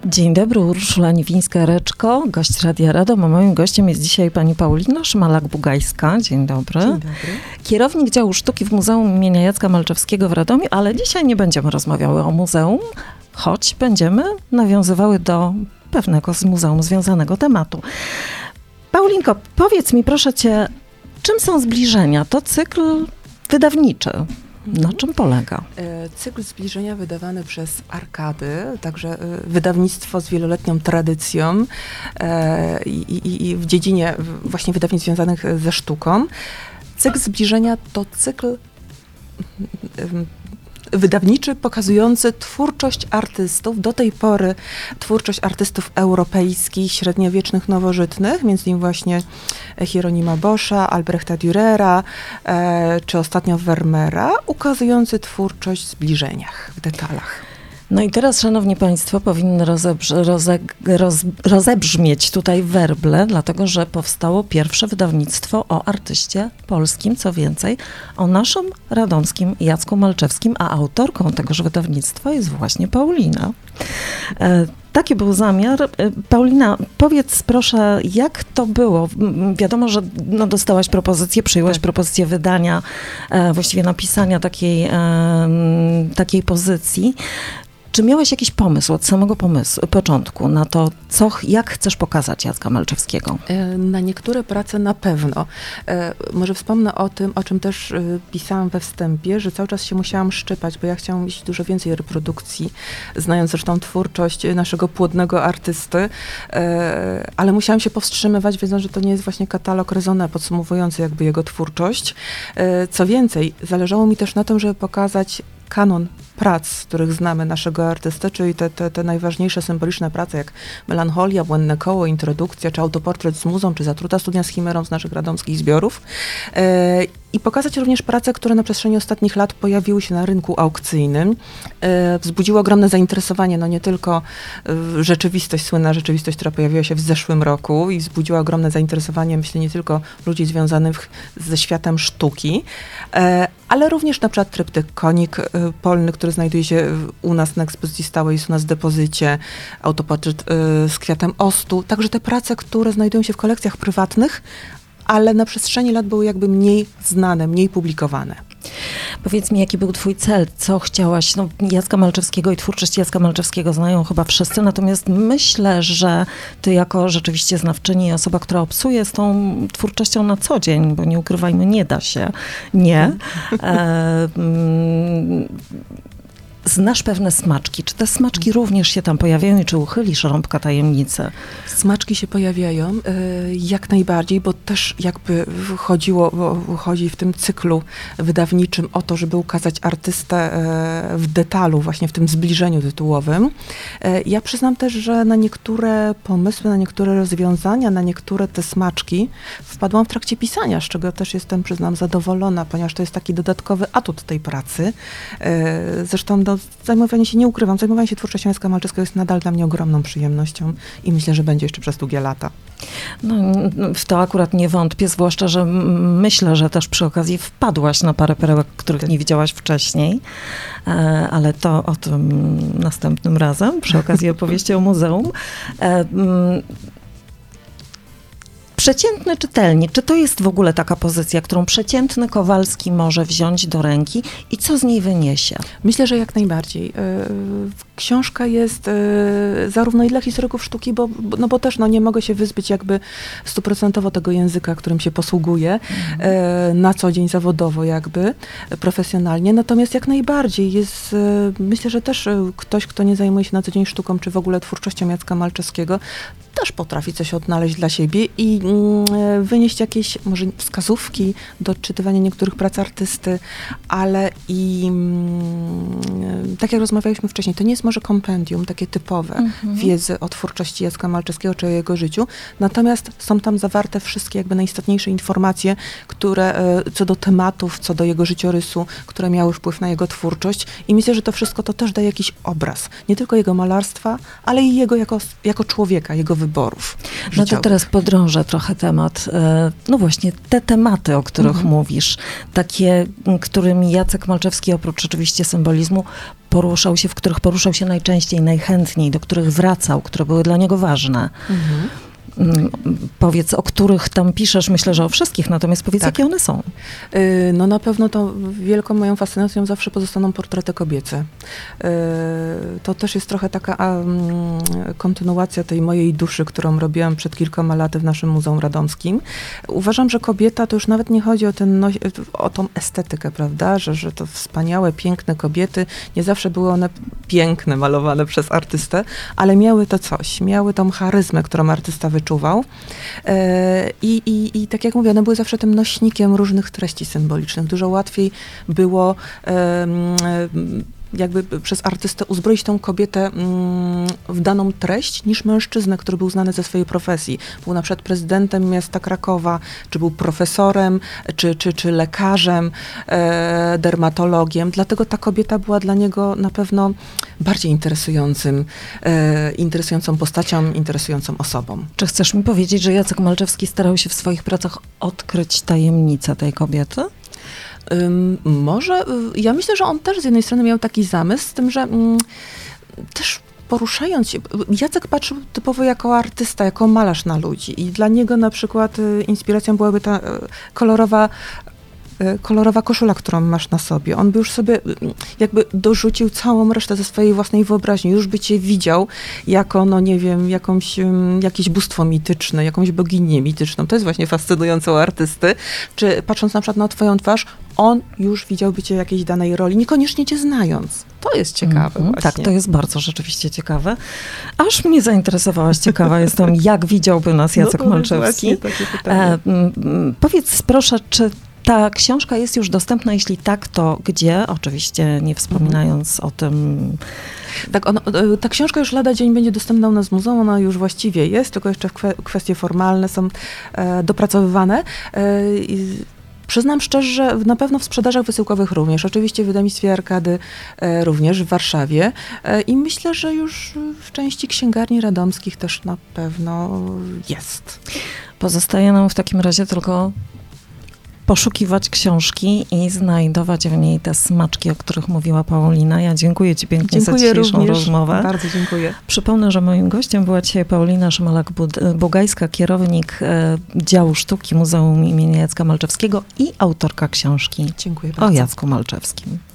Dzień dobry, Urszula Niwińska-Reczko, gość Radia Radom, a moim gościem jest dzisiaj pani Paulina Szmalak-Bugajska. Dzień dobry. Dzień dobry. Kierownik działu sztuki w Muzeum imienia Jacka Malczewskiego w Radomiu, ale dzisiaj nie będziemy rozmawiały o muzeum, choć będziemy nawiązywały do pewnego z muzeum związanego tematu. Paulinko, powiedz mi proszę cię, czym są zbliżenia? To cykl wydawniczy. Na czym polega? Cykl Zbliżenia wydawany przez Arkady, także wydawnictwo z wieloletnią tradycją i w dziedzinie właśnie wydawnictw związanych ze sztuką. Cykl Zbliżenia to cykl wydawniczy pokazujący twórczość artystów, do tej pory twórczość artystów europejskich, średniowiecznych, nowożytnych, między innymi właśnie Hieronima Boscha, Albrechta Dürera, czy ostatnio Vermeera, ukazujący twórczość w zbliżeniach, w detalach. No i teraz, szanowni państwo, powinny rozebrzmieć tutaj werble, dlatego że powstało pierwsze wydawnictwo o artyście polskim, co więcej, o naszym radomskim Jacku Malczewskim, a autorką tegoż wydawnictwa jest właśnie Paulina. Taki był zamiar. Paulina, powiedz proszę, jak to było? Wiadomo, że dostałaś propozycję, przyjęłaś propozycję wydania, właściwie napisania takiej pozycji. Czy miałaś jakiś pomysł od samego początku na to, jak chcesz pokazać Jacka Malczewskiego? Na niektóre prace na pewno. Może wspomnę o tym, o czym też pisałam we wstępie, że cały czas się musiałam szczypać, bo ja chciałam mieć dużo więcej reprodukcji, znając zresztą twórczość naszego płodnego artysty, ale musiałam się powstrzymywać, wiedząc, że to nie jest właśnie katalog raisonné podsumowujący jakby jego twórczość. Co więcej, zależało mi też na tym, żeby pokazać kanon prac, z których znamy naszego artystę, czyli te najważniejsze symboliczne prace, jak Melancholia, Błędne koło, Introdukcja, czy Autoportret z muzą, czy Zatruta studnia z chimerą z naszych radomskich zbiorów. I pokazać również prace, które na przestrzeni ostatnich lat pojawiły się na rynku aukcyjnym. Wzbudziły ogromne zainteresowanie, no nie tylko słynna rzeczywistość, która pojawiła się w zeszłym roku i wzbudziła ogromne zainteresowanie, myślę, nie tylko ludzi związanych ze światem sztuki, ale również na przykład tryptyk Konik polny, który znajduje się u nas na ekspozycji stałej, jest u nas w depozycie, autoportret z kwiatem ostu. Także te prace, które znajdują się w kolekcjach prywatnych, ale na przestrzeni lat były jakby mniej znane, mniej publikowane. Powiedz mi, jaki był twój cel? Co chciałaś? No, Jacka Malczewskiego i twórczość Jacka Malczewskiego znają chyba wszyscy, natomiast myślę, że ty jako rzeczywiście znawczyni i osoba, która obsuje z tą twórczością na co dzień, bo nie ukrywajmy, nie da się, nie. Znasz pewne smaczki. Czy te smaczki również się tam pojawiają i czy uchylisz rąbka tajemnicy? Smaczki się pojawiają, jak najbardziej, bo też jakby chodzi w tym cyklu wydawniczym o to, żeby ukazać artystę w detalu, właśnie w tym zbliżeniu tytułowym. Ja przyznam też, że na niektóre pomysły, na niektóre rozwiązania, na niektóre te smaczki wpadłam w trakcie pisania, z czego też jestem, przyznam, zadowolona, ponieważ to jest taki dodatkowy atut tej pracy. Zresztą zajmowanie się twórczością Jacka Malczewskiego jest nadal dla mnie ogromną przyjemnością i myślę, że będzie jeszcze przez długie lata. No, w to akurat nie wątpię, zwłaszcza, że myślę, że też przy okazji wpadłaś na parę perełek, których nie widziałaś wcześniej, ale to o tym następnym razem, przy okazji opowieści o muzeum. Przeciętny czytelnik, czy to jest w ogóle taka pozycja, którą przeciętny Kowalski może wziąć do ręki i co z niej wyniesie? Myślę, że jak najbardziej. Książka jest zarówno i dla historyków sztuki, bo też nie mogę się wyzbyć jakby 100% tego języka, którym się posługuję na co dzień zawodowo jakby, profesjonalnie. Natomiast jak najbardziej jest, myślę, że też ktoś, kto nie zajmuje się na co dzień sztuką, czy w ogóle twórczością Jacka Malczewskiego, też potrafi coś odnaleźć dla siebie i wynieść jakieś może wskazówki do odczytywania niektórych prac artysty, ale i tak jak rozmawialiśmy wcześniej, to nie jest może kompendium takie typowe wiedzy o twórczości Jacka Malczewskiego czy o jego życiu, natomiast są tam zawarte wszystkie jakby najistotniejsze informacje, które co do tematów, co do jego życiorysu, które miały wpływ na jego twórczość i myślę, że to wszystko to też daje jakiś obraz, nie tylko jego malarstwa, ale i jego jako człowieka, jego wyborów życiowych. No to teraz podrążę trochę trochę temat. No właśnie, te tematy, o których mówisz, takie, którymi Jacek Malczewski oprócz oczywiście symbolizmu w których poruszał się najczęściej, najchętniej, do których wracał, które były dla niego ważne. Powiedz, o których tam piszesz, myślę, że o wszystkich, natomiast powiedz, jakie one są. No na pewno to wielką moją fascynacją zawsze pozostaną portrety kobiece. To też jest trochę taka kontynuacja tej mojej duszy, którą robiłam przed kilkoma laty w naszym Muzeum Radomskim. Uważam, że kobieta to już nawet nie chodzi o tą estetykę, prawda, że to wspaniałe, piękne kobiety, nie zawsze były one piękne, malowane przez artystę, ale miały to coś, miały tą charyzmę, którą artysta wyczuwał. I tak jak mówię, one były zawsze tym nośnikiem różnych treści symbolicznych. Dużo łatwiej było jakby przez artystę uzbroić tą kobietę w daną treść, niż mężczyznę, który był znany ze swojej profesji. Był na przykład prezydentem miasta Krakowa, czy był profesorem, czy lekarzem, dermatologiem. Dlatego ta kobieta była dla niego na pewno bardziej interesującą postacią, interesującą osobą. Czy chcesz mi powiedzieć, że Jacek Malczewski starał się w swoich pracach odkryć tajemnicę tej kobiety? Może, ja myślę, że on też z jednej strony miał taki zamysł, z tym, że też poruszając się, Jacek patrzył typowo jako artysta, jako malarz na ludzi i dla niego na przykład inspiracją byłaby ta kolorowa koszula, którą masz na sobie. On by już sobie jakby dorzucił całą resztę ze swojej własnej wyobraźni. Już by cię widział jako, no nie wiem, jakieś bóstwo mityczne, jakąś boginię mityczną. To jest właśnie fascynujące u artysty. Czy patrząc na przykład na twoją twarz, on już widziałby cię w jakiejś danej roli, niekoniecznie cię znając. To jest ciekawe właśnie. Tak, to jest bardzo rzeczywiście ciekawe. Aż mnie zainteresowałaś, ciekawa jestem, jak widziałby nas Jacek Malczewski. Takie pytanie. Powiedz proszę, czy ta książka jest już dostępna? Jeśli tak, to gdzie? Oczywiście nie wspominając o tym. Tak, ta książka już lada dzień będzie dostępna u nas w muzeum, ona już właściwie jest, tylko jeszcze kwestie formalne są dopracowywane. Przyznam szczerze, że na pewno w sprzedażach wysyłkowych również, oczywiście w wydawnictwie Arkady również w Warszawie i myślę, że już w części księgarni radomskich też na pewno jest. Pozostaje nam w takim razie tylko poszukiwać książki i znajdować w niej te smaczki, o których mówiła Paulina. Ja dziękuję ci pięknie za dzisiejszą rozmowę. Bardzo dziękuję. Przypomnę, że moim gościem była dzisiaj Paulina Szymalak-Bugajska, kierownik działu sztuki Muzeum imienia Jacka Malczewskiego i autorka książki o Jacku Malczewskim.